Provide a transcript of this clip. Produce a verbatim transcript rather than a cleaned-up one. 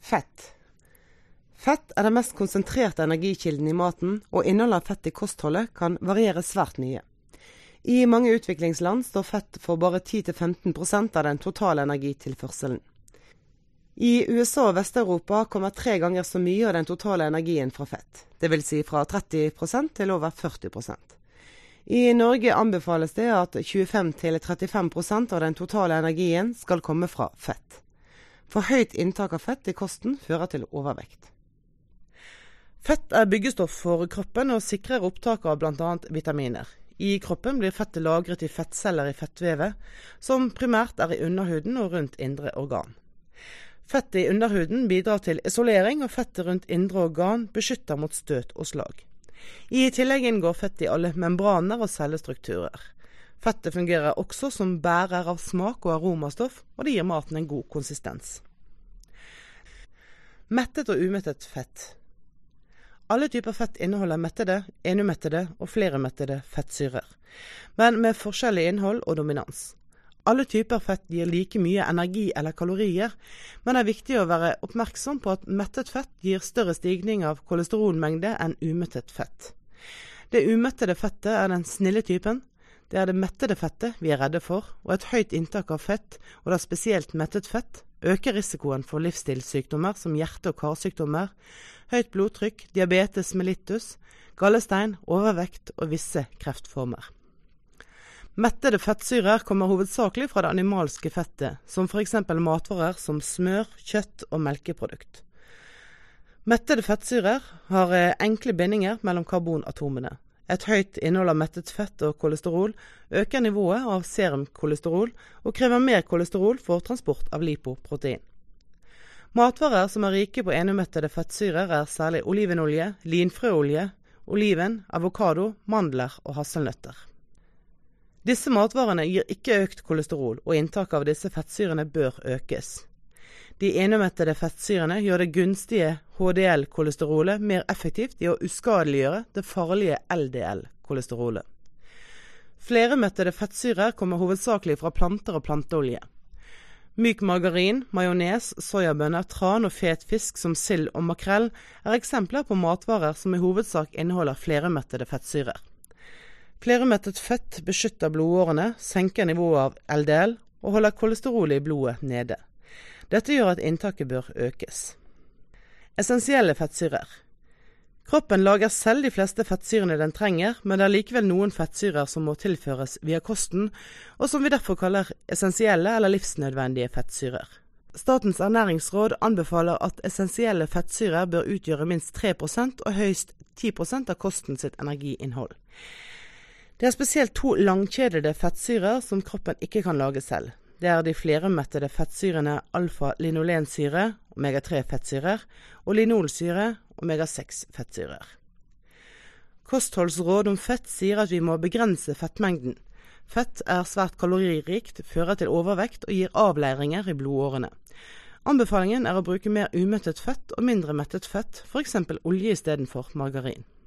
Fett. Fett er den mest konsentrerte energikilden i maten, og innholdet av fett i kostholdet kan variere svært mye. I mange utviklingsland står fett for bare ti til femten prosent av den totale energitilførselen. I U S A og Vest-Europa kommer tre ganger så mye av den totale energien fra fett, det vil si fra tretti prosent til over førti prosent. I Norge anbefales det at tjuefem til trettifem prosent av den totale energien skal komme fra fett. For høyt inntak av fett i kosten fører til overvekt. Fett er byggestoff for kroppen og sikrer opptak av blant annet vitaminer. I kroppen blir fettet lagret i fettceller i fettvevet, som primært er i underhuden og rundt indre organ. Fettet i underhuden bidrar til isolering, og fettet rundt indre organ beskytter mot støt og slag. I tillegg inngår fett i alle membraner og cellestrukturer. Fettet fungerer også som bærer av smak og aromastoff, og det gir maten en god konsistens. Mettet og umettet fett. Alle typer fett inneholder mettede, enumettede og fleremettede fettsyrer, men med forskjellig innhold og dominans. Alle typer fett gir like mye energi eller kalorier, men det er viktig å være oppmerksom på at mettet fett gir større stigning av kolesterolmengde enn umettet fett. Det umettede fettet er den snille typen. Det er det mettede fettet vi er redde for, og et høyt inntak av fett, og da spesielt mettet fett, øker risikoen for livsstilssykdommer som hjerte- og karsykdommer, høyt blodtrykk, diabetes mellitus, gallestein, overvekt og visse kreftformer. Mettede fettsyrer kommer hovedsakelig fra det animalske fettet, som for eksempel matvarer som smør, kjøtt og melkeprodukt. Mettede fettsyrer har enkle bindinger mellom karbonatomene. Et høyt innhold av mettet fett og kolesterol øker nivået av serumkolesterol og krever mer kolesterol for transport av lipoprotein. Matvarer som er rike på enumettede fettsyrer er særlig olivenolje, linfrøolje, oliven, avokado, mandler og hasselnøtter. Disse matvarene gir ikke økt kolesterol, og inntaket av disse fettsyrene bør økes. De enumettede fettsyrene gjør det gunstige H D L-kolesterolet mer effektivt i å uskadeliggjøre det farlige L D L-kolesterolet. Fleremettede fettsyrer kommer hovedsakelig fra planter og planteolje. Myk margarin, majones, sojabønner, tran og fet fisk som sild og makrell er eksempler på matvarer som i hovedsak inneholder fleremettede fettsyrer. Fleremettet fett beskytter blodårene, senker nivået av L D L og holder kolesterolet i blodet nede. Dette gjør at inntaket bør økes. Essensielle fettsyrer. Kroppen lager selv de fleste fettsyrene den trenger, men det er likevel noen fettsyrer som må tilføres via kosten, og som vi derfor kaller essensielle eller livsnødvendige fettsyrer. Statens ernæringsråd anbefaler at essensielle fettsyrer bør utgjøre minst tre prosent og høyst ti prosent av kosten sitt energiinnhold. Det er spesielt to langkjedede fettsyrer som kroppen ikke kan lage selv. Det er de fleremettede fettsyrene alfa-linolensyre, omega tre fettsyrer, og linolsyre, omega seks fettsyrer. Kostholdsråd om fett sier at vi må begrense fettmengden. Fett er svært kaloririkt, fører til overvekt og gir avleiringer i blodårene. Anbefalingen er å bruke mer umettet fett og mindre mettet fett, for eksempel olje i stedet for margarin.